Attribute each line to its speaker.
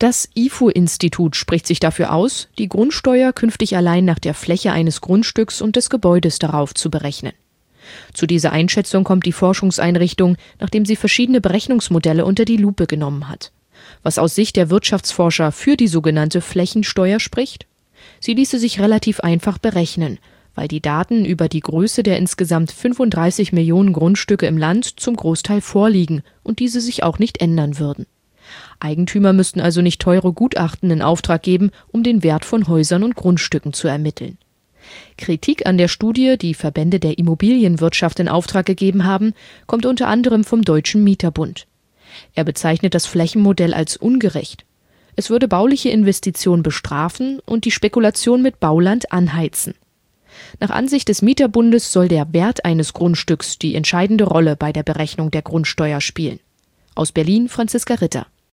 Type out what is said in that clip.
Speaker 1: Das IFO-Institut spricht sich dafür aus, die Grundsteuer künftig allein nach der Fläche eines Grundstücks und des Gebäudes darauf zu berechnen. Zu dieser Einschätzung kommt die Forschungseinrichtung, nachdem sie verschiedene Berechnungsmodelle unter die Lupe genommen hat. Was aus Sicht der Wirtschaftsforscher für die sogenannte Flächensteuer spricht? Sie ließe sich relativ einfach berechnen, weil die Daten über die Größe der insgesamt 35 Millionen Grundstücke im Land zum Großteil vorliegen und diese sich auch nicht ändern würden. Eigentümer müssten also nicht teure Gutachten in Auftrag geben, um den Wert von Häusern und Grundstücken zu ermitteln. Kritik an der Studie, die Verbände der Immobilienwirtschaft in Auftrag gegeben haben, kommt unter anderem vom Deutschen Mieterbund. Er bezeichnet das Flächenmodell als ungerecht. Es würde bauliche Investitionen bestrafen und die Spekulation mit Bauland anheizen. Nach Ansicht des Mieterbundes soll der Wert eines Grundstücks die entscheidende Rolle bei der Berechnung der Grundsteuer spielen. Aus Berlin, Franziska Ritter.